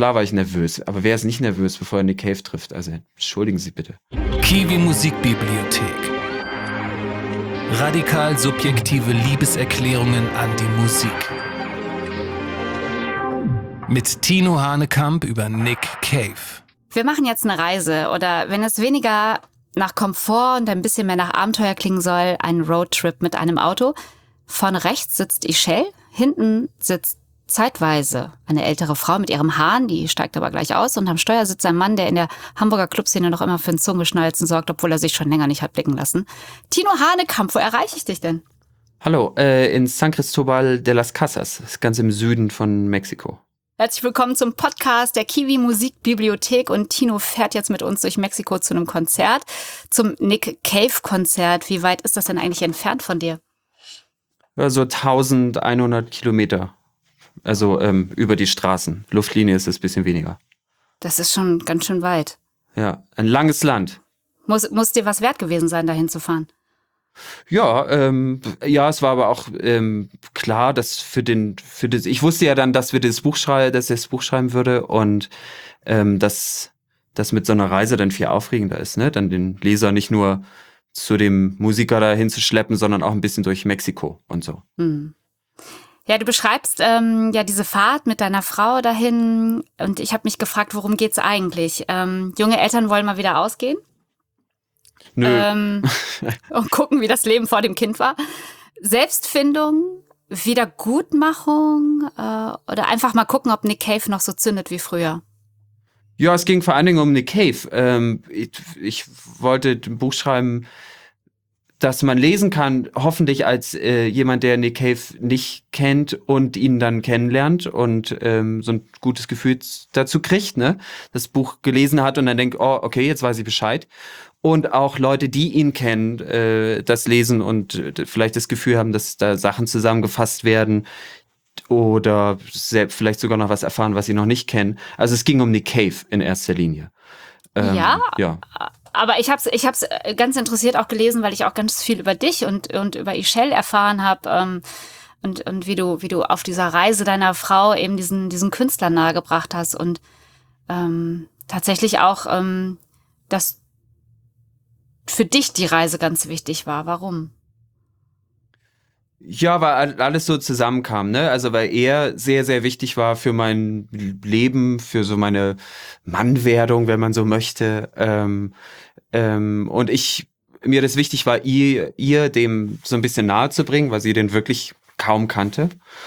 klar war ich nervös. Aber wer ist nicht nervös, bevor er Nick Cave trifft? Also entschuldigen Sie bitte. Kiwi Musikbibliothek. Radikal subjektive Liebeserklärungen an die Musik. Mit Tino Hanekamp über Nick Cave. Wir machen jetzt eine Reise oder wenn es weniger nach Komfort und ein bisschen mehr nach Abenteuer klingen soll, einen Roadtrip mit einem Auto. Vorne rechts sitzt Ischel, hinten sitzt zeitweise eine ältere Frau mit ihrem Hahn, die steigt aber gleich aus und am Steuer sitzt ein Mann, der in der Hamburger Clubszene noch immer für ein Zungenschnalzen sorgt, obwohl er sich schon länger nicht hat blicken lassen. Tino Hanekamp, wo erreiche ich dich denn? Hallo, in San Cristobal de las Casas, das ist ganz im Süden von Mexiko. Herzlich willkommen zum Podcast der Kiwi Musikbibliothek und Tino fährt jetzt mit uns durch Mexiko zu einem Konzert, zum Nick Cave Konzert. Wie weit ist das denn eigentlich entfernt von dir? Ja, so 1100 Kilometer, also über die Straßen. Luftlinie ist es ein bisschen weniger. Das ist schon ganz schön weit. Ja, ein langes Land. Muss dir was wert gewesen sein, dahin zu fahren? Ja, es war aber auch klar, dass ich wusste ja dann, dass er das Buch schreiben würde und dass das mit so einer Reise dann viel aufregender ist, ne? Dann den Leser nicht nur zu dem Musiker dahin zu schleppen, sondern auch ein bisschen durch Mexiko und so. Hm. Ja, du beschreibst ja diese Fahrt mit deiner Frau dahin und ich habe mich gefragt, worum geht's eigentlich? Junge Eltern wollen mal wieder ausgehen? Nö. Und gucken, wie das Leben vor dem Kind war. Selbstfindung, Wiedergutmachung oder einfach mal gucken, ob Nick Cave noch so zündet wie früher? Ja, es ging vor allen Dingen um Nick Cave. Ich wollte ein Buch schreiben, das man lesen kann, hoffentlich als jemand, der Nick Cave nicht kennt und ihn dann kennenlernt und so ein gutes Gefühl dazu kriegt, ne? Das Buch gelesen hat und dann denkt, oh, okay, jetzt weiß ich Bescheid. Und auch Leute, die ihn kennen, das lesen und vielleicht das Gefühl haben, dass da Sachen zusammengefasst werden oder vielleicht sogar noch was erfahren, was sie noch nicht kennen. Also es ging um Nick Cave in erster Linie. Ja. Aber ich hab's ganz interessiert auch gelesen, weil ich auch ganz viel über dich und über Ischel erfahren habe und wie du auf dieser Reise deiner Frau eben diesen Künstler nahegebracht hast und tatsächlich auch, dass für dich die Reise ganz wichtig war. Warum? Ja, weil alles so zusammenkam, ne? Also weil er sehr, sehr wichtig war für mein Leben, für so meine Mannwerdung, wenn man so möchte. Und mir das wichtig war, ihr dem so ein bisschen nahe zu bringen, weil sie den wirklich kaum kannte.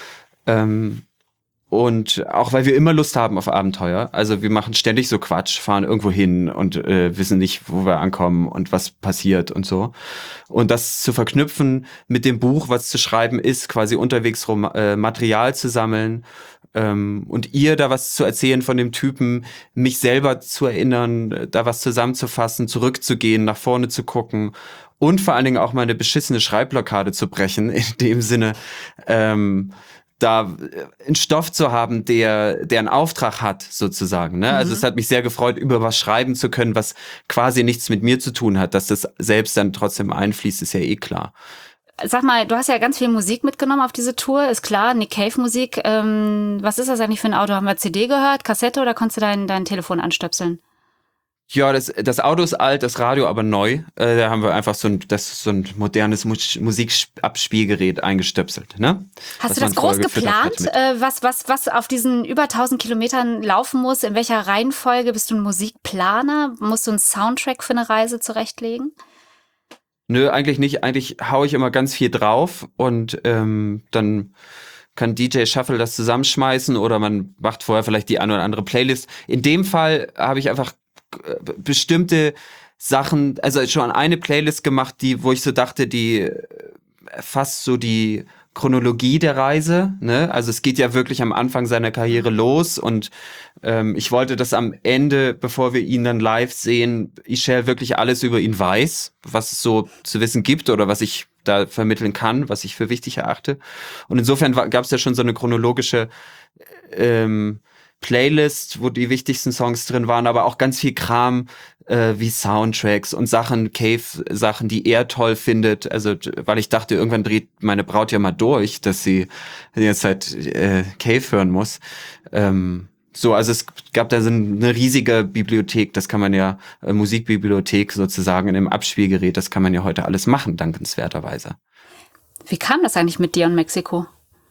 Und auch, weil wir immer Lust haben auf Abenteuer. Also wir machen ständig so Quatsch, fahren irgendwo hin und wissen nicht, wo wir ankommen und was passiert und so. Und das zu verknüpfen mit dem Buch, was zu schreiben ist, quasi unterwegs Material zu sammeln und ihr da was zu erzählen von dem Typen, mich selber zu erinnern, da was zusammenzufassen, zurückzugehen, nach vorne zu gucken und vor allen Dingen auch mal eine beschissene Schreibblockade zu brechen, in dem Sinne, da einen Stoff zu haben, der einen Auftrag hat, sozusagen. Ne? Also es hat mich sehr gefreut, über was schreiben zu können, was quasi nichts mit mir zu tun hat. Dass das selbst dann trotzdem einfließt, ist ja eh klar. Sag mal, du hast ja ganz viel Musik mitgenommen auf diese Tour, ist klar, Nick Cave Musik. Was ist das eigentlich für ein Auto? Haben wir CD gehört, Kassette oder konntest du dein Telefon anstöpseln? Ja, das Auto ist alt, das Radio aber neu. Da haben wir einfach so ein modernes Musikabspielgerät eingestöpselt. Ne? Hast du das groß geplant, was auf diesen über 1000 Kilometern laufen muss? In welcher Reihenfolge? Bist du ein Musikplaner? Musst du einen Soundtrack für eine Reise zurechtlegen? Nö, eigentlich nicht. Eigentlich hau ich immer ganz viel drauf und dann kann DJ Shuffle das zusammenschmeißen oder man macht vorher vielleicht die eine oder andere Playlist. In dem Fall habe ich einfach bestimmte Sachen, also schon eine Playlist gemacht, wo ich so dachte, die fast so die Chronologie der Reise, ne? Also es geht ja wirklich am Anfang seiner Karriere los und ich wollte, dass am Ende, bevor wir ihn dann live sehen, Ischel wirklich alles über ihn weiß, was es so zu wissen gibt oder was ich da vermitteln kann, was ich für wichtig erachte. Und insofern gab es ja schon so eine chronologische Playlist, wo die wichtigsten Songs drin waren, aber auch ganz viel Kram wie Soundtracks und Cave-Sachen, die er toll findet. Also, weil ich dachte, irgendwann dreht meine Braut ja mal durch, dass sie jetzt halt Cave hören muss. So, also es gab da so eine riesige Bibliothek, das kann man ja, Musikbibliothek sozusagen in einem Abspielgerät, das kann man ja heute alles machen, dankenswerterweise. Wie kam das eigentlich mit dir und Mexiko?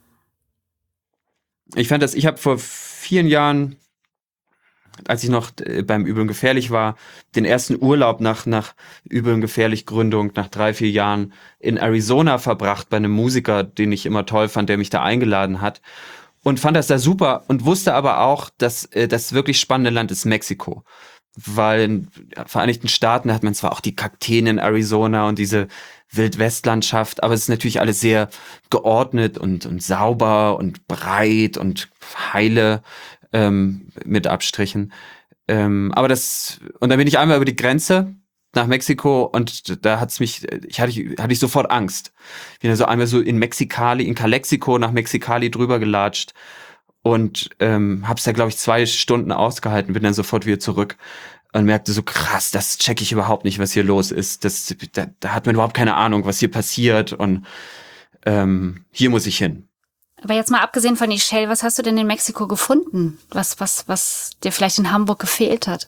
Ich habe vor vielen Jahren, als ich noch beim Übel und Gefährlich war, den ersten Urlaub nach Übel und Gefährlich Gründung, nach 3-4 Jahren in Arizona verbracht bei einem Musiker, den ich immer toll fand, der mich da eingeladen hat. Und fand das da super und wusste aber auch, dass das wirklich spannende Land ist Mexiko. Weil in den Vereinigten Staaten hat man zwar auch die Kakteen in Arizona und diese Wildwestlandschaft, aber es ist natürlich alles sehr geordnet und sauber und breit und heile mit Abstrichen. Und dann bin ich einmal über die Grenze nach Mexiko und da hatte ich sofort Angst. Bin dann so einmal so in Calexico nach Mexicali drüber gelatscht und hab's da, glaube ich, 2 Stunden ausgehalten, bin dann sofort wieder zurück und merkte so, krass, das check ich überhaupt nicht, was hier los ist. Da hat man überhaupt keine Ahnung, was hier passiert und hier muss ich hin. Aber jetzt mal abgesehen von Ishel, was hast du denn in Mexiko gefunden? Was dir vielleicht in Hamburg gefehlt hat?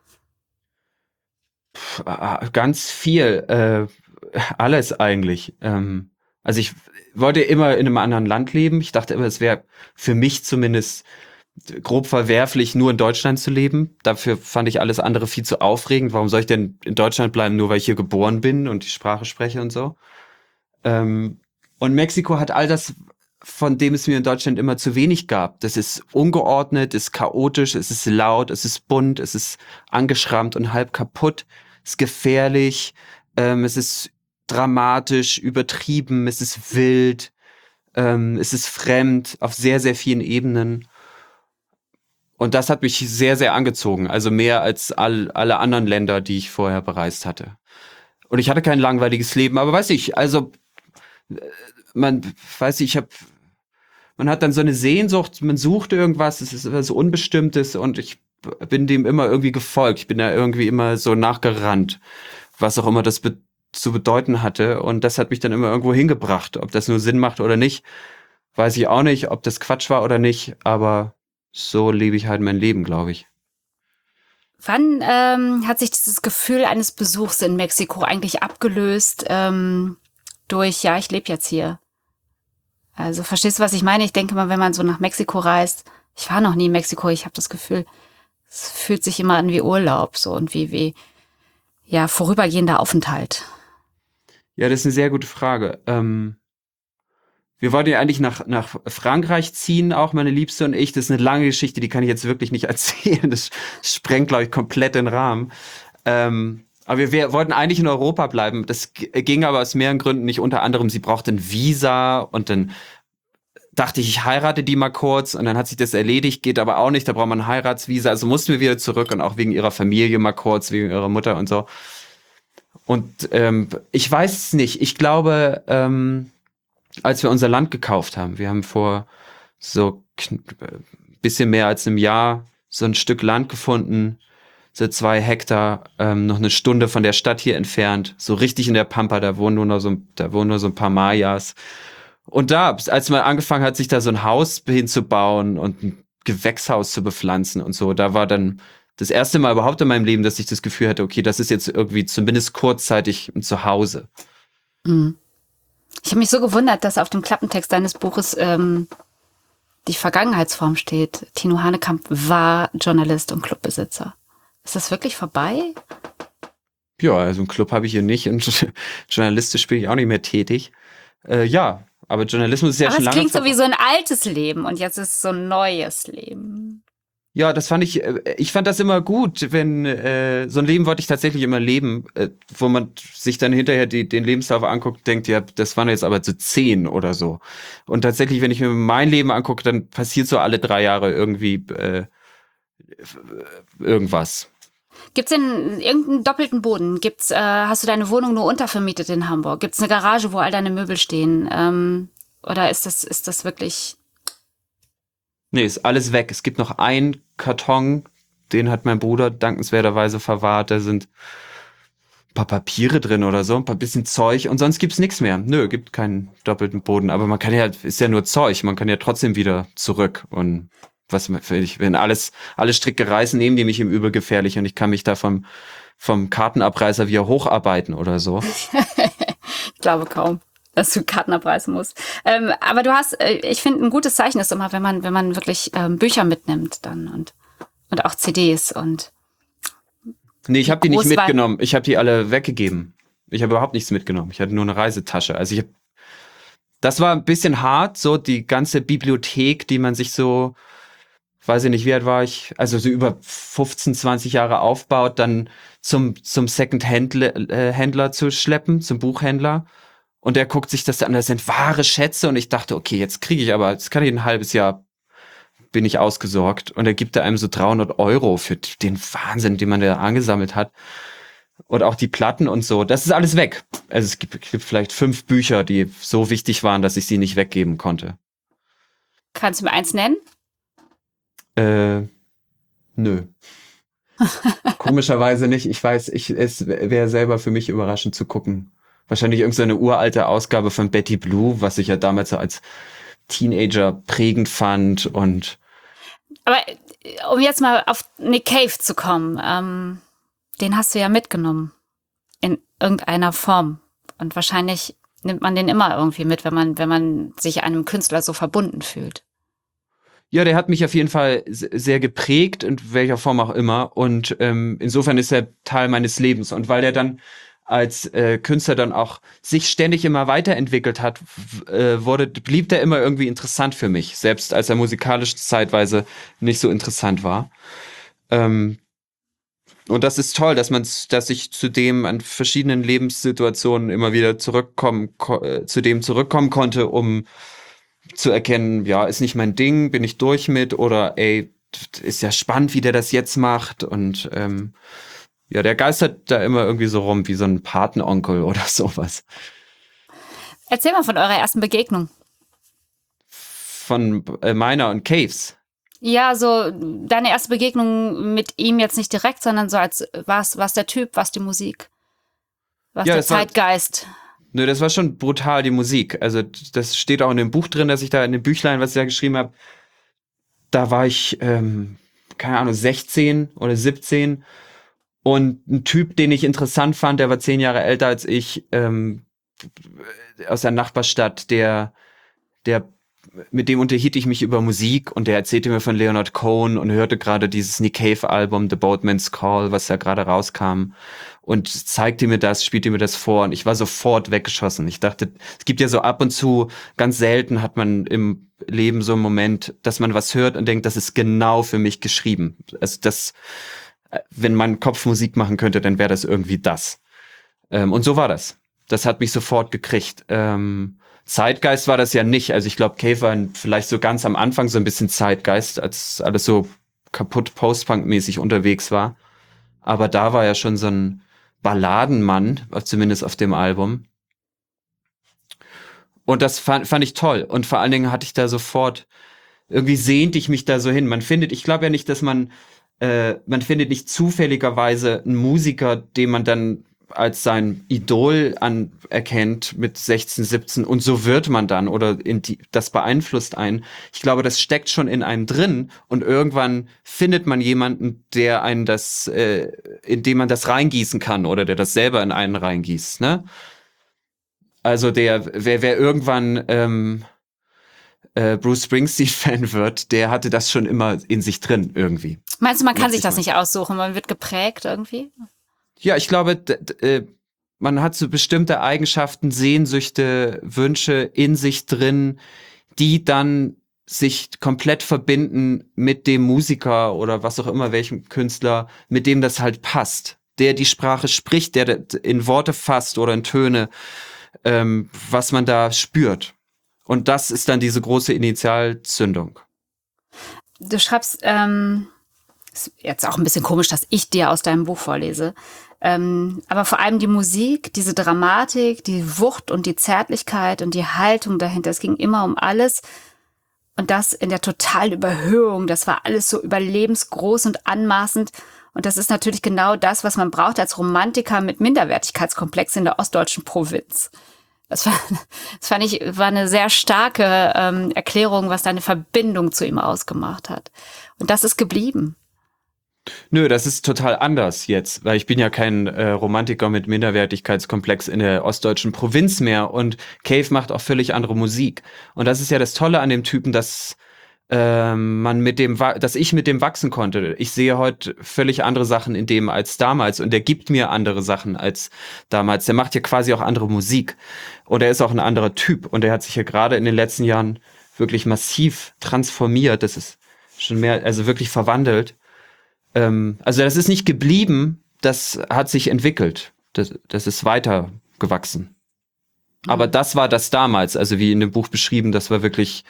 Ganz viel, alles eigentlich. Also ich wollte immer in einem anderen Land leben. Ich dachte immer, es wäre für mich zumindest grob verwerflich, nur in Deutschland zu leben. Dafür fand ich alles andere viel zu aufregend. Warum soll ich denn in Deutschland bleiben, nur weil ich hier geboren bin und die Sprache spreche und so? Und Mexiko hat all das, von dem es mir in Deutschland immer zu wenig gab. Das ist ungeordnet, ist chaotisch, es ist laut, es ist bunt, es ist angeschrammt und halb kaputt, es ist gefährlich, es ist dramatisch, übertrieben, es ist wild, es ist fremd auf sehr, sehr vielen Ebenen. Und das hat mich sehr, sehr angezogen, also mehr als alle anderen Länder, die ich vorher bereist hatte. Und ich hatte kein langweiliges Leben, aber weiß ich, also man hat dann so eine Sehnsucht, man sucht irgendwas, es ist etwas Unbestimmtes und ich bin dem immer irgendwie gefolgt. Ich bin da irgendwie immer so nachgerannt, was auch immer das zu bedeuten hatte. Und das hat mich dann immer irgendwo hingebracht. Ob das nur Sinn macht oder nicht, weiß ich auch nicht. Ob das Quatsch war oder nicht, aber so lebe ich halt mein Leben, glaube ich. Wann hat sich dieses Gefühl eines Besuchs in Mexiko eigentlich abgelöst durch, ja, ich lebe jetzt hier? Also verstehst du, was ich meine? Ich denke mal, wenn man so nach Mexiko reist, ich war noch nie in Mexiko, ich habe das Gefühl, es fühlt sich immer an wie Urlaub so und wie ja, vorübergehender Aufenthalt. Ja, das ist eine sehr gute Frage. Wir wollten ja eigentlich nach Frankreich ziehen, auch meine Liebste und ich. Das ist eine lange Geschichte, die kann ich jetzt wirklich nicht erzählen. Das sprengt, glaube ich, komplett den Rahmen. Aber wir wollten eigentlich in Europa bleiben. Das ging aber aus mehreren Gründen nicht. Unter anderem, sie brauchte ein Visa und dann dachte ich heirate die mal kurz und dann hat sich das erledigt, geht aber auch nicht, da braucht man ein Heiratsvisa. Also mussten wir wieder zurück und auch wegen ihrer Familie mal kurz, wegen ihrer Mutter und so. Und ich weiß es nicht. Ich glaube, als wir unser Land gekauft haben, wir haben vor so bisschen mehr als einem Jahr so ein Stück Land gefunden, so 2 Hektar, noch eine Stunde von der Stadt hier entfernt, so richtig in der Pampa, da wohnen nur so ein paar Mayas. Und da, als man angefangen hat, sich da so ein Haus hinzubauen und ein Gewächshaus zu bepflanzen und so, da war dann das erste Mal überhaupt in meinem Leben, dass ich das Gefühl hatte, okay, das ist jetzt irgendwie zumindest kurzzeitig ein Zuhause. Mhm. Ich habe mich so gewundert, dass auf dem Klappentext deines Buches die Vergangenheitsform steht. Tino Hanekamp war Journalist und Clubbesitzer. Ist das wirklich vorbei? Ja, also einen Club habe ich hier nicht und journalistisch bin ich auch nicht mehr tätig. Ja, aber Journalismus ist ja aber schon lange. Es klingt so wie so ein altes Leben und jetzt ist es so ein neues Leben. Ja, ich fand das immer gut, wenn so ein Leben wollte ich tatsächlich immer leben, wo man sich dann hinterher den Lebenslauf anguckt, denkt, ja, das waren jetzt aber so 10 oder so. Und tatsächlich, wenn ich mir mein Leben angucke, dann passiert so alle 3 Jahre irgendwie irgendwas. Gibt's denn irgendeinen doppelten Boden? Hast du deine Wohnung nur untervermietet in Hamburg? Gibt's eine Garage, wo all deine Möbel stehen? Oder ist das wirklich... Nee, ist alles weg. Es gibt noch einen Karton, den hat mein Bruder dankenswerterweise verwahrt. Da sind ein paar Papiere drin oder so, ein paar bisschen Zeug und sonst gibt's nichts mehr. Nö, gibt keinen doppelten Boden. Aber ist ja nur Zeug. Man kann ja trotzdem wieder zurück und wenn alle Stricke reißen, nehmen die mich im Übel gefährlich und ich kann mich da vom Kartenabreißer wieder hocharbeiten oder so. Ich glaube kaum, dass du Karten abreißen musst. Aber du hast, ich finde, ein gutes Zeichen ist immer, wenn man wirklich Bücher mitnimmt dann und auch CDs und. Nee, ich habe die nicht mitgenommen. Ich habe die alle weggegeben. Ich habe überhaupt nichts mitgenommen. Ich hatte nur eine Reisetasche. Also das war ein bisschen hart, so die ganze Bibliothek, die man sich so, weiß ich nicht, wie alt war ich, also so über 15, 20 Jahre aufbaut, dann zum Second-Händler zu schleppen, zum Buchhändler. Und der guckt sich das an, das sind wahre Schätze. Und ich dachte, okay, jetzt kann ich ein halbes Jahr, bin ich ausgesorgt. Und er gibt einem so 300 € für den Wahnsinn, den man da angesammelt hat. Und auch die Platten und so, das ist alles weg. Also es gibt vielleicht 5 Bücher, die so wichtig waren, dass ich sie nicht weggeben konnte. Kannst du mir eins nennen? Nö. Komischerweise nicht. Ich weiß, es wäre selber für mich überraschend zu gucken. Wahrscheinlich irgendeine uralte Ausgabe von Betty Blue, was ich ja damals so als Teenager prägend fand und. Aber um jetzt mal auf Nick Cave zu kommen, den hast du ja mitgenommen. In irgendeiner Form. Und wahrscheinlich nimmt man den immer irgendwie mit, wenn man sich einem Künstler so verbunden fühlt. Ja, der hat mich auf jeden Fall sehr geprägt, in welcher Form auch immer. Und insofern ist er Teil meines Lebens. Und weil der dann als Künstler dann auch sich ständig immer weiterentwickelt hat, blieb der immer irgendwie interessant für mich. Selbst als er musikalisch zeitweise nicht so interessant war. Und das ist toll, dass ich zu dem an verschiedenen Lebenssituationen immer wieder zurückkommen konnte, um zu erkennen, ja, ist nicht mein Ding, bin ich durch mit oder ey, ist ja spannend, wie der das jetzt macht und ja, der geistert da immer irgendwie so rum wie so ein Patenonkel oder sowas. Erzähl mal von eurer ersten Begegnung. Von meiner und Caves. Ja, so deine erste Begegnung mit ihm jetzt nicht direkt, sondern so als was der Typ, was die Musik, was ja, der Zeitgeist. Nö, das war schon brutal, die Musik. Also das steht auch in dem Buch drin, dass ich da in dem Büchlein, was ich da geschrieben habe, da war ich, keine Ahnung, 16 oder 17 und ein Typ, den ich interessant fand, der war 10 Jahre älter als ich, aus der Nachbarstadt, mit dem unterhielt ich mich über Musik und der erzählte mir von Leonard Cohen und hörte gerade dieses Nick Cave Album The Boatman's Call, was ja gerade rauskam und spielte mir das vor und ich war sofort weggeschossen. Ich dachte, es gibt ja so ab und zu, ganz selten hat man im Leben so einen Moment, dass man was hört und denkt, das ist genau für mich geschrieben. Also wenn mein Kopf Musik machen könnte, dann wäre das irgendwie das. Und so war das. Das hat mich sofort gekriegt. Zeitgeist war das ja nicht. Also ich glaube, Cave war vielleicht so ganz am Anfang so ein bisschen Zeitgeist, als alles so kaputt Post-Punk-mäßig unterwegs war. Aber da war ja schon so ein Balladenmann, zumindest auf dem Album. Und das fand ich toll. Und vor allen Dingen hatte ich da sofort, irgendwie sehnte ich mich da so hin. Ich glaube ja nicht, dass man findet nicht zufälligerweise einen Musiker, den man dann als sein Idol anerkennt mit 16, 17 und so wird man dann oder das beeinflusst einen. Ich glaube, das steckt schon in einem drin und irgendwann findet man jemanden, der einen in dem man das reingießen kann oder der das selber in einen reingießt, ne? Also wer irgendwann Bruce Springsteen-Fan wird, der hatte das schon immer in sich drin irgendwie. Meinst du, man kann sich das nicht aussuchen, man wird geprägt irgendwie? Ja, ich glaube, man hat so bestimmte Eigenschaften, Sehnsüchte, Wünsche in sich drin, die dann sich komplett verbinden mit dem Musiker oder was auch immer, welchem Künstler, mit dem das halt passt. Der die Sprache spricht, der in Worte fasst oder in Töne, was man da spürt. Und das ist dann diese große Initialzündung. Du schreibst, ist jetzt auch ein bisschen komisch, dass ich dir aus deinem Buch vorlese, aber vor allem die Musik, diese Dramatik, die Wucht und die Zärtlichkeit und die Haltung dahinter, es ging immer um alles und das in der totalen Überhöhung, das war alles so überlebensgroß und anmaßend und das ist natürlich genau das, was man braucht als Romantiker mit Minderwertigkeitskomplex in der ostdeutschen Provinz. Das fand ich, war eine sehr starke Erklärung, was deine Verbindung zu ihm ausgemacht hat. Und das ist geblieben. Nö, das ist total anders jetzt, weil ich bin ja kein Romantiker mit Minderwertigkeitskomplex in der ostdeutschen Provinz mehr und Cave macht auch völlig andere Musik. Und das ist ja das Tolle an dem Typen, dass dass ich mit dem wachsen konnte. Ich sehe heute völlig andere Sachen in dem als damals und der gibt mir andere Sachen als damals. Der macht ja quasi auch andere Musik und er ist auch ein anderer Typ und er hat sich ja gerade in den letzten Jahren wirklich massiv transformiert. Das ist schon mehr, also wirklich verwandelt. Also das ist nicht geblieben, das hat sich entwickelt. Das ist weiter gewachsen. Aber das war das damals, also wie in dem Buch beschrieben, das war wirklich,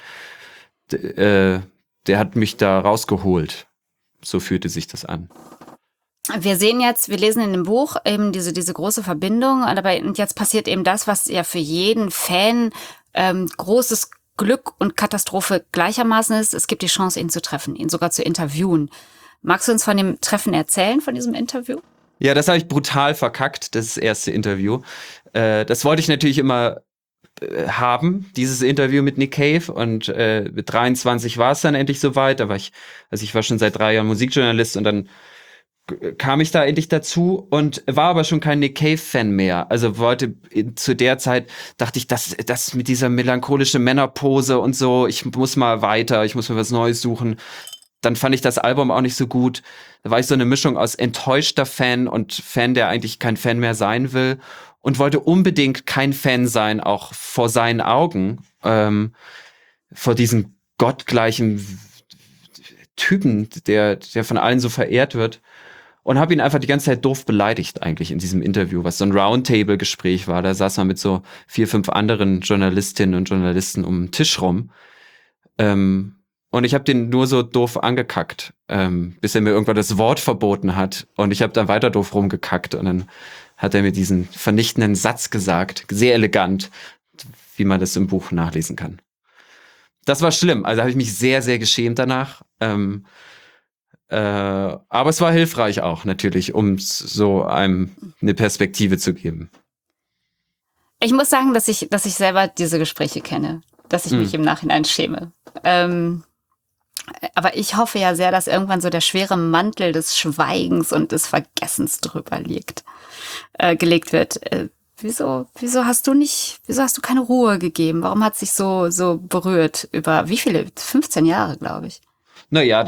der hat mich da rausgeholt. So fühlte sich das an. Wir lesen in dem Buch eben diese große Verbindung, und jetzt passiert eben das, was ja für jeden Fan großes Glück und Katastrophe gleichermaßen ist. Es gibt die Chance, ihn zu treffen, ihn sogar zu interviewen. Magst du uns von dem Treffen erzählen, von diesem Interview? Ja, das habe ich brutal verkackt, das erste Interview. Das wollte ich natürlich immer haben, dieses Interview mit Nick Cave. Und mit 23 war es dann endlich soweit. Ich war schon seit 3 Jahren Musikjournalist und dann kam ich da endlich dazu und war aber schon kein Nick Cave-Fan mehr. Also zu der Zeit dachte ich, das mit dieser melancholischen Männerpose und so, ich muss mal weiter, ich muss mir was Neues suchen. Dann fand ich das Album auch nicht so gut. Da war ich so eine Mischung aus enttäuschter Fan und Fan, der eigentlich kein Fan mehr sein will und wollte unbedingt kein Fan sein, auch vor seinen Augen, vor diesem gottgleichen Typen, der von allen so verehrt wird. Und habe ihn einfach die ganze Zeit doof beleidigt eigentlich in diesem Interview, was so ein Roundtable-Gespräch war. Da saß man mit so 4, 5 anderen Journalistinnen und Journalisten um den Tisch rum. Und ich habe den nur so doof angekackt, bis er mir irgendwann das Wort verboten hat. Und ich habe dann weiter doof rumgekackt. Und dann hat er mir diesen vernichtenden Satz gesagt, sehr elegant, wie man das im Buch nachlesen kann. Das war schlimm. Also habe ich mich sehr, sehr geschämt danach. Aber es war hilfreich auch natürlich, um so einem eine Perspektive zu geben. Ich muss sagen, dass ich selber diese Gespräche kenne, dass ich mich im Nachhinein schäme. Aber ich hoffe ja sehr, dass irgendwann so der schwere Mantel des Schweigens und des Vergessens drüber gelegt wird. Wieso hast du keine Ruhe gegeben? Warum hat es sich so berührt über wie viele? 15 Jahre, glaube ich. Naja,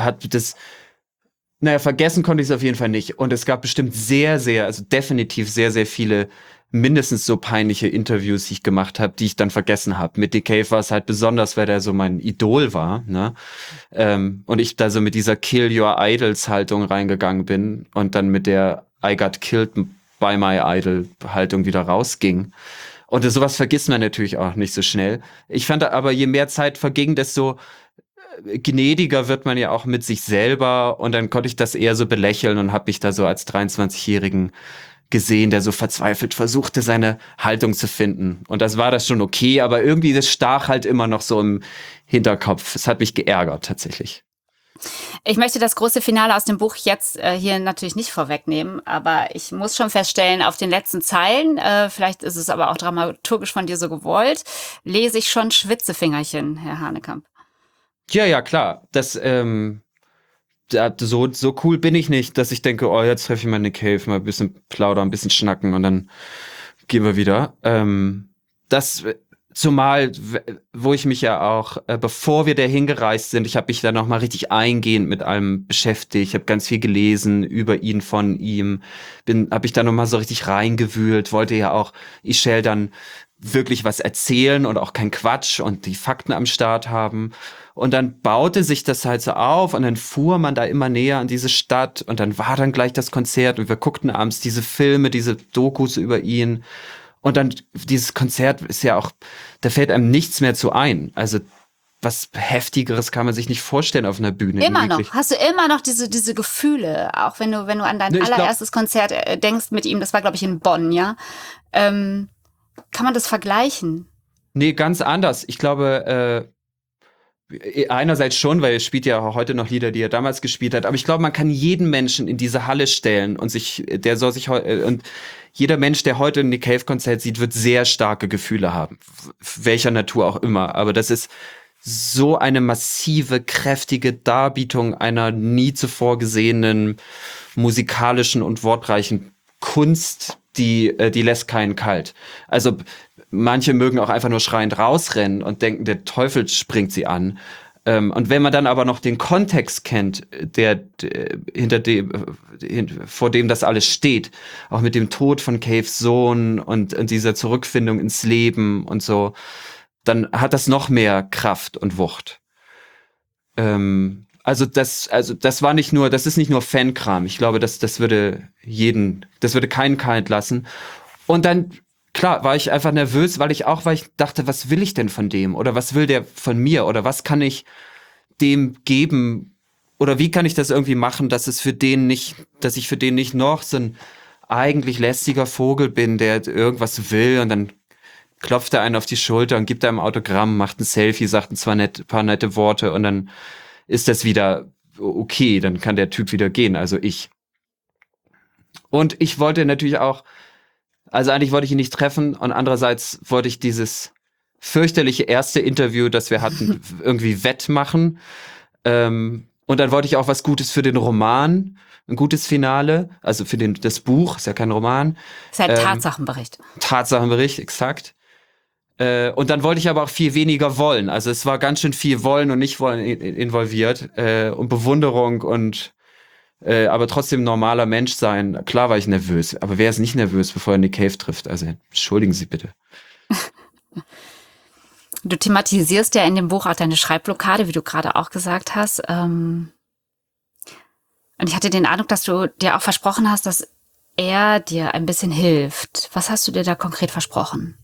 vergessen konnte ich es auf jeden Fall nicht. Und es gab bestimmt definitiv sehr, sehr viele mindestens so peinliche Interviews, die ich gemacht habe, die ich dann vergessen habe. Mit Nick Cave war es halt besonders, weil der so mein Idol war, ne? Und ich da so mit dieser Kill Your Idols Haltung reingegangen bin und dann mit der I got killed by my idol Haltung wieder rausging. Und sowas vergisst man natürlich auch nicht so schnell. Ich fand aber, je mehr Zeit verging, desto gnädiger wird man ja auch mit sich selber und dann konnte ich das eher so belächeln und habe mich da so als 23-Jährigen gesehen, der so verzweifelt versuchte, seine Haltung zu finden. Und das schon okay, aber irgendwie das stach halt immer noch so im Hinterkopf. Es hat mich geärgert, tatsächlich. Ich möchte das große Finale aus dem Buch jetzt hier natürlich nicht vorwegnehmen, aber ich muss schon feststellen, auf den letzten Zeilen, vielleicht ist es aber auch dramaturgisch von dir so gewollt, lese ich schon Schwitzefingerchen, Herr Hanekamp. Ja, klar. So cool bin ich nicht, dass ich denke, oh, jetzt treffe ich mal Nick Cave, mal ein bisschen plaudern, ein bisschen schnacken und dann gehen wir wieder. Zumal, wo ich mich ja auch, bevor wir dahin gereist sind, ich habe mich da noch mal richtig eingehend mit allem beschäftigt. Ich habe ganz viel gelesen über ihn, von ihm. Habe ich da noch mal so richtig reingewühlt. Wollte ja auch Ishel dann wirklich was erzählen und auch kein Quatsch und die Fakten am Start haben. Und dann baute sich das halt so auf und dann fuhr man da immer näher an diese Stadt und dann war dann gleich das Konzert und wir guckten abends diese Filme, diese Dokus über ihn. Und dann dieses Konzert ist ja auch, da fällt einem nichts mehr zu ein. Also was Heftigeres kann man sich nicht vorstellen auf einer Bühne. Immer noch. Hast du immer noch diese Gefühle, auch wenn du an dein allererstes Konzert denkst mit ihm, das war, glaube ich, in Bonn, ja? Kann man das vergleichen? Nee, ganz anders. Ich glaube, einerseits schon, weil er spielt ja auch heute noch Lieder, die er damals gespielt hat, aber ich glaube, man kann jeden Menschen in diese Halle stellen und und jeder Mensch, der heute ein Nick Cave-Konzert sieht, wird sehr starke Gefühle haben. Welcher Natur auch immer. Aber das ist so eine massive, kräftige Darbietung einer nie zuvor gesehenen musikalischen und wortreichen Kunst, die lässt keinen kalt. Also manche mögen auch einfach nur schreiend rausrennen und denken, der Teufel springt sie an. Und wenn man dann aber noch den Kontext kennt, vor dem das alles steht, auch mit dem Tod von Caves Sohn und dieser Zurückfindung ins Leben und so, dann hat das noch mehr Kraft und Wucht. Also das war nicht nur, das ist nicht nur Fankram. Ich glaube, das würde keinen kalt lassen. Und dann, klar, war ich einfach nervös, weil ich dachte, was will ich denn von dem? Oder was will der von mir? Oder was kann ich dem geben? Oder wie kann ich das irgendwie machen, dass ich für den nicht noch so ein eigentlich lästiger Vogel bin, der irgendwas will und dann klopft er einen auf die Schulter und gibt einem Autogramm, macht ein Selfie, sagt paar nette Worte und dann ist das wieder okay, dann kann der Typ wieder gehen, also ich. Und ich wollte natürlich auch, also eigentlich wollte ich ihn nicht treffen und andererseits wollte ich dieses fürchterliche erste Interview, das wir hatten, irgendwie wettmachen. Und dann wollte ich auch was Gutes für den Roman, ein gutes Finale, also für das Buch, ist ja kein Roman. Ist ein Tatsachenbericht. Tatsachenbericht, exakt. Und dann wollte ich aber auch viel weniger wollen. Also es war ganz schön viel Wollen und Nicht-Wollen involviert und Bewunderung und aber trotzdem normaler Mensch sein. Klar war ich nervös, aber wer ist nicht nervös, bevor er Nick Cave trifft? Also entschuldigen Sie bitte. Du thematisierst ja in dem Buch auch deine Schreibblockade, wie du gerade auch gesagt hast. Und ich hatte den Eindruck, dass du dir auch versprochen hast, dass er dir ein bisschen hilft. Was hast du dir da konkret versprochen?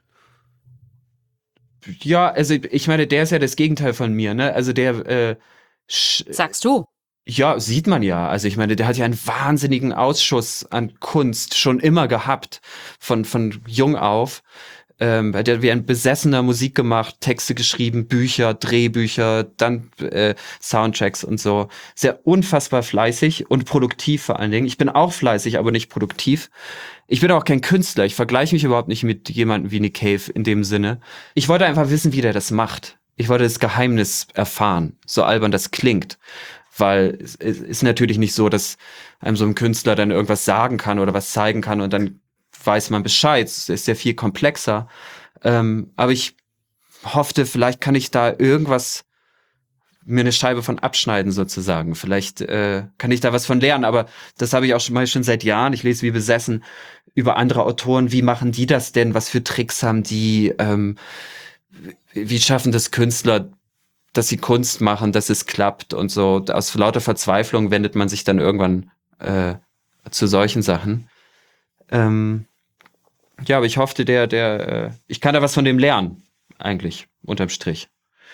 Ja, also ich meine, der ist ja das Gegenteil von mir, ne? Also der Sagst du? Ja, sieht man ja. Also ich meine, der hat ja einen wahnsinnigen Ausschuss an Kunst schon immer gehabt, von jung auf. Der hat wie ein Besessener Musik gemacht, Texte geschrieben, Bücher, Drehbücher, dann Soundtracks und so. Sehr unfassbar fleißig und produktiv vor allen Dingen. Ich bin auch fleißig, aber nicht produktiv. Ich bin auch kein Künstler. Ich vergleiche mich überhaupt nicht mit jemandem wie Nick Cave in dem Sinne. Ich wollte einfach wissen, wie der das macht. Ich wollte das Geheimnis erfahren, so albern das klingt. Weil es ist natürlich nicht so, dass einem so ein Künstler dann irgendwas sagen kann oder was zeigen kann und dann weiß man Bescheid. Es ist sehr viel komplexer. Aber ich hoffte, vielleicht kann ich da irgendwas, mir eine Scheibe von abschneiden sozusagen. Vielleicht kann ich da was von lernen. Aber das habe ich auch schon seit Jahren. Ich lese wie besessen über andere Autoren. Wie machen die das denn? Was für Tricks haben die? Wie schaffen das Künstler, dass sie Kunst machen, dass es klappt und so. Aus lauter Verzweiflung wendet man sich dann irgendwann zu solchen Sachen. Ja, aber ich hoffte, ich kann da was von dem lernen, eigentlich, unterm Strich.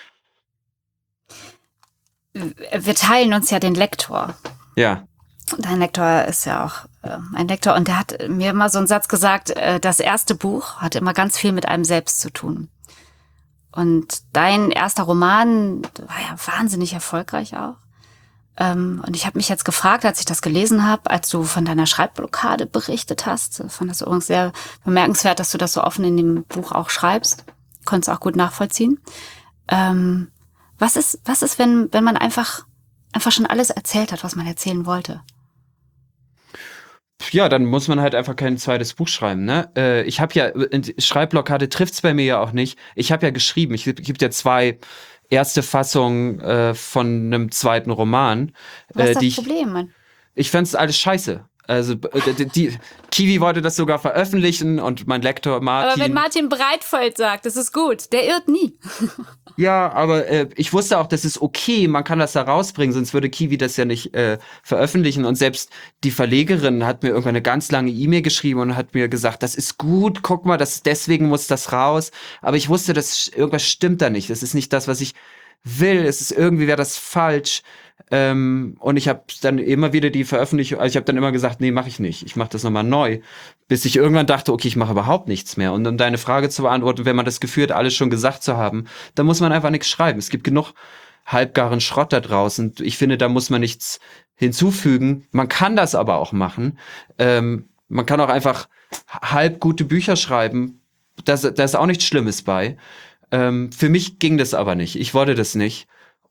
Wir teilen uns ja den Lektor. Ja. Dein Lektor ist ja auch ein Lektor und der hat mir immer so einen Satz gesagt, das erste Buch hat immer ganz viel mit einem selbst zu tun. Und dein erster Roman war ja wahnsinnig erfolgreich auch. Und ich habe mich jetzt gefragt, als ich das gelesen habe, als du von deiner Schreibblockade berichtet hast, fand das übrigens sehr bemerkenswert, dass du das so offen in dem Buch auch schreibst. Konntest auch gut nachvollziehen. Was ist, wenn man einfach schon alles erzählt hat, was man erzählen wollte? Ja, dann muss man halt einfach kein zweites Buch schreiben, ne? Ich habe ja, Schreibblockade trifft's bei mir ja auch nicht. Ich habe ja geschrieben, es gibt ja 2 erste Fassungen von einem zweiten Roman. Was ist das Problem, Mann? Ich fand's alles scheiße. Also Kiwi wollte das sogar veröffentlichen und mein Lektor Martin. Aber wenn Martin Breitfeld sagt, das ist gut, der irrt nie. Ja, aber ich wusste auch, das ist okay, man kann das da rausbringen, sonst würde Kiwi das ja nicht veröffentlichen. Und selbst die Verlegerin hat mir irgendwann eine ganz lange E-Mail geschrieben und hat mir gesagt, das ist gut, guck mal, deswegen muss das raus. Aber ich wusste, dass irgendwas stimmt da nicht. Das ist nicht das, was ich will. Wäre das falsch. Und ich habe dann immer wieder die Veröffentlichung, also ich habe dann immer gesagt, nee, mache ich nicht. Ich mache das nochmal neu. Bis ich irgendwann dachte, okay, ich mache überhaupt nichts mehr. Und um deine Frage zu beantworten, wenn man das Gefühl hat, alles schon gesagt zu haben, dann muss man einfach nichts schreiben. Es gibt genug halbgaren Schrott da draußen. Ich finde, da muss man nichts hinzufügen. Man kann das aber auch machen. Man kann auch einfach halb gute Bücher schreiben. Da ist auch nichts Schlimmes bei. Für mich ging das aber nicht. Ich wollte das nicht.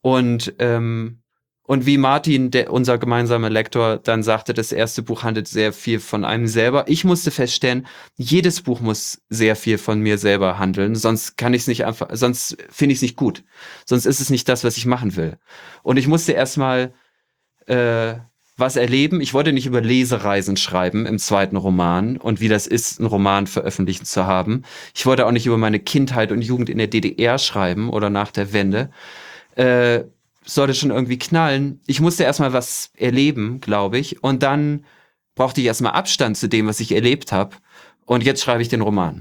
Und wie Martin, unser gemeinsamer Lektor, dann sagte, das erste Buch handelt sehr viel von einem selber. Ich musste feststellen, jedes Buch muss sehr viel von mir selber handeln, sonst sonst finde ich es nicht gut. Sonst ist es nicht das, was ich machen will. Und ich musste erstmal was erleben. Ich wollte nicht über Lesereisen schreiben im zweiten Roman und wie das ist, einen Roman veröffentlichen zu haben. Ich wollte auch nicht über meine Kindheit und Jugend in der DDR schreiben oder nach der Wende. Sollte schon irgendwie knallen. Ich musste erstmal was erleben, glaube ich. Und dann brauchte ich erstmal Abstand zu dem, was ich erlebt habe. Und jetzt schreibe ich den Roman.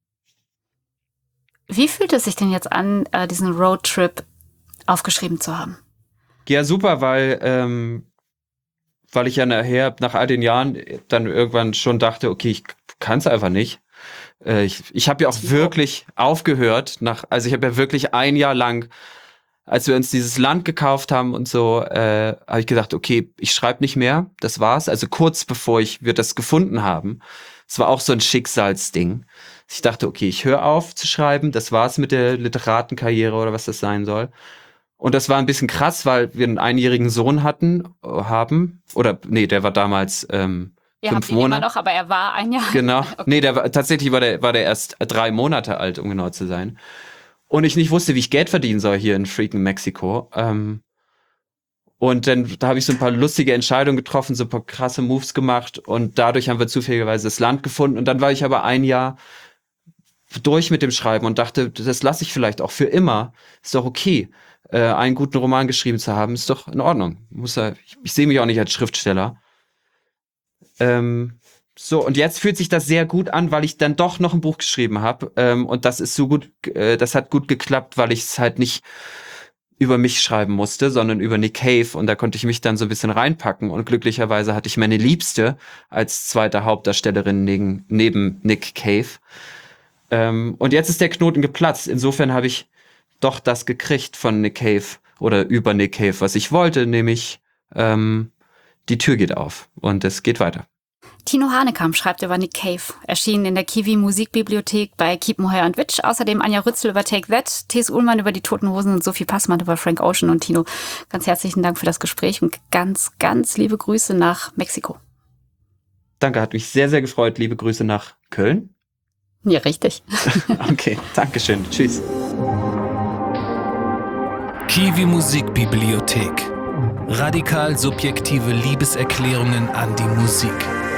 Wie fühlt es sich denn jetzt an, diesen Roadtrip aufgeschrieben zu haben? Ja, super, weil ich ja nachher, nach all den Jahren, dann irgendwann schon dachte, okay, ich kann es einfach nicht. Ich habe ja auch wirklich aufgehört, also ich habe ja wirklich ein Jahr lang, als wir uns dieses Land gekauft haben und so, habe ich gedacht, okay, ich schreibe nicht mehr, das war's. Also kurz bevor wir das gefunden haben. Es war auch so ein Schicksalsding. Ich dachte, okay, ich höre auf zu schreiben, das war's mit der Literatenkarriere oder was das sein soll. Und das war ein bisschen krass, weil wir einen einjährigen Sohn haben. Oder nee, der war damals 5 Monate. Immer noch, aber er war ein Jahr. Genau. Okay. Nee, tatsächlich war der erst 3 Monate alt, um genau zu sein. Und ich nicht wusste, wie ich Geld verdienen soll hier in freaking Mexiko. Und da habe ich so ein paar lustige Entscheidungen getroffen, so ein paar krasse Moves gemacht. Und dadurch haben wir zufälligerweise das Land gefunden. Und dann war ich aber ein Jahr durch mit dem Schreiben und dachte, das lasse ich vielleicht auch für immer. Ist doch okay. Einen guten Roman geschrieben zu haben, ist doch in Ordnung. Ich sehe mich auch nicht als Schriftsteller. So, und jetzt fühlt sich das sehr gut an, weil ich dann doch noch ein Buch geschrieben habe. Und das ist so gut, das hat gut geklappt, weil ich es halt nicht über mich schreiben musste, sondern über Nick Cave. Und da konnte ich mich dann so ein bisschen reinpacken. Und glücklicherweise hatte ich meine Liebste als zweite Hauptdarstellerin neben Nick Cave. Und jetzt ist der Knoten geplatzt. Insofern habe ich doch das gekriegt von Nick Cave oder über Nick Cave, was ich wollte, nämlich die Tür geht auf und es geht weiter. Tino Hanekamp schreibt über Nick Cave, erschienen in der Kiwi Musikbibliothek bei Kiepenheuer und Witsch. Außerdem Anja Rützel über Take That, T.S. Ullmann über die Toten Hosen und Sophie Passmann über Frank Ocean. Und Tino, ganz herzlichen Dank für das Gespräch und ganz, ganz liebe Grüße nach Mexiko. Danke, hat mich sehr, sehr gefreut. Liebe Grüße nach Köln. Ja, richtig. Okay, Dankeschön. Tschüss. Kiwi Musikbibliothek. Radikal subjektive Liebeserklärungen an die Musik.